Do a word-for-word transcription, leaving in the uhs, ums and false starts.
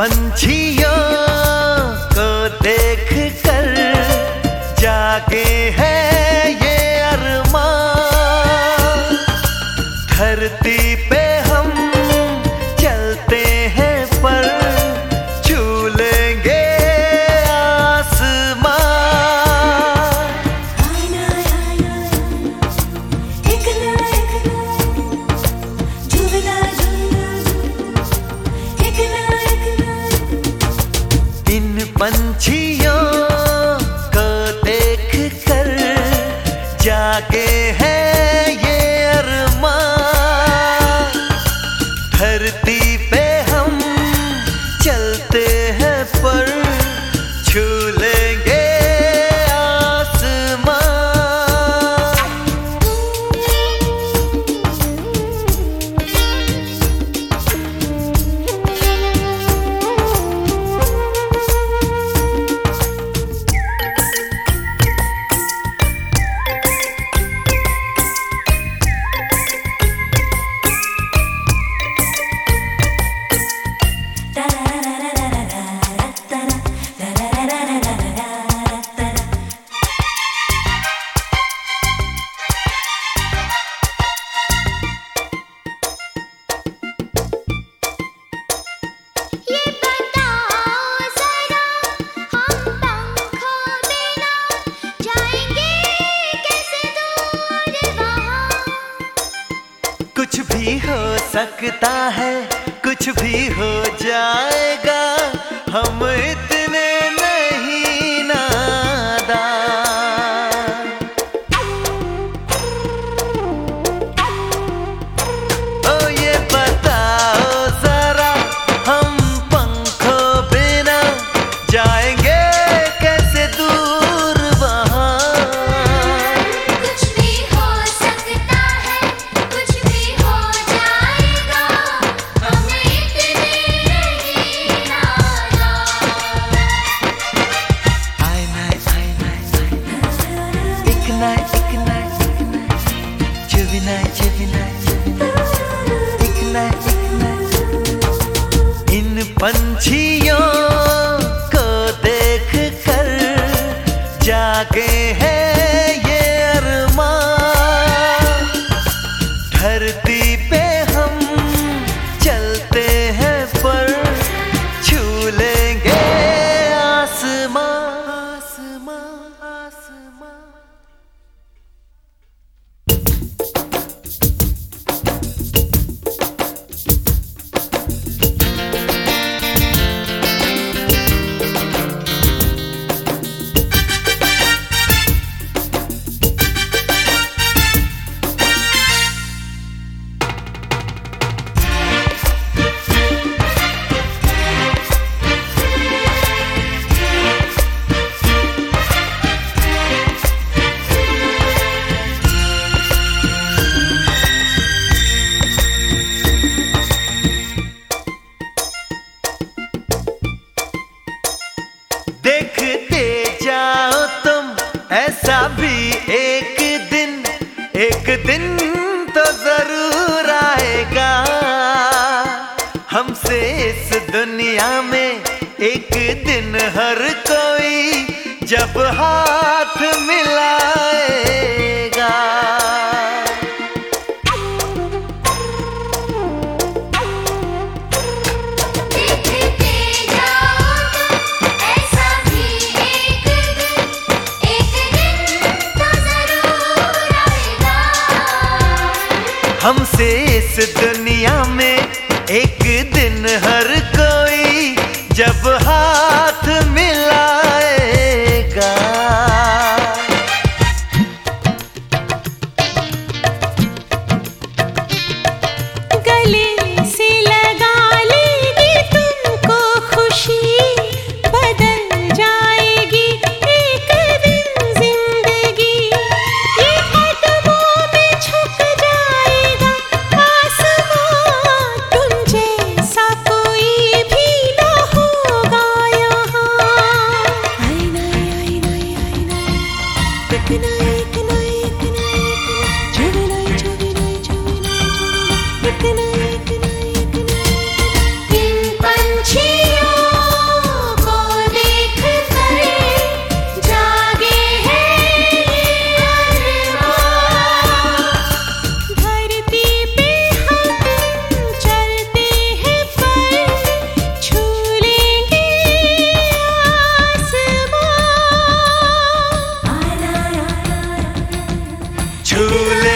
पंछियों को देख कर जागे है ये अरमान। धरती पे हम चलते हैं पर छू लेंगे आसमान। इन पंछियों को देख कर जागे है ये अरमान। धरती पे हम चलते हैं पर छू लेंगे आसमान। कुछ भी हो सकता है, कुछ भी हो जाएगा, हम इतने नहीं नादान। ओ ये बताओ जरा, हम पंखों बिना जाएंगे कैसे दूर वहां। कुछ भी हो सकता है, कुछ भी हो जाएगा, हम इतने नहीं नादान। आए नाय आए नाय एक नाय एक नाय चुभी नाय चुभी नाय एक नाय एक नाय। इन पंछियों को देख कर जागे है ये अरमान। धरती पे हम चलते हैं पर छू लेंगे आसमान आसमान आसमान। देखते जाओ तुम ऐसा भी एक दिन, एक दिन तो जरूर आएगा। हमसे इस दुनिया में एक दिन हर कोई जब हाथ मिलाएगा। देखते जाओ तुम ऐसा भी एक दिन, एक दिन तो जरूर आएगा। हमसे इस दुनिया में एक दिन हर कोई जब हाथ मिलाएगा। गले से लगा लेगी तुमको खुशी, बदल जाएगी एक दिन जिंदगी। ये कदमों में झुक जाएगा आसमां, तुम जैसा कोई भी ना होगा यहाँ। आई ना आई ना आई ना एक ना एक ना एक ना चुभी ना चुभी ना चुभी ना एक ना एक ना एक ना। इन पंछियों झूले